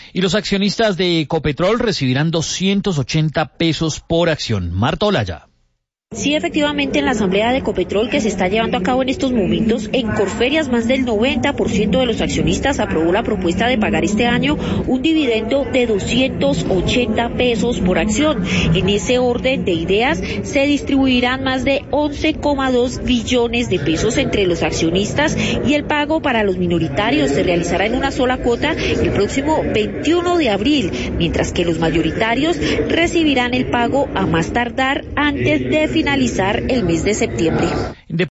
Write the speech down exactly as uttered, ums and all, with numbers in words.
Y los accionistas de Ecopetrol recibirán doscientos ochenta pesos por acción. Marta Olaya. Sí, efectivamente, en la asamblea de Ecopetrol que se está llevando a cabo en estos momentos, en Corferias más del noventa por ciento de los accionistas aprobó la propuesta de pagar este año un dividendo de doscientos ochenta pesos por acción. En ese orden de ideas, se distribuirán más de once coma dos billones de pesos entre los accionistas y el pago para los minoritarios se realizará en una sola cuota el próximo veintiuno de abril, mientras que los mayoritarios recibirán el pago a más tardar antes de finalizar el mes de septiembre.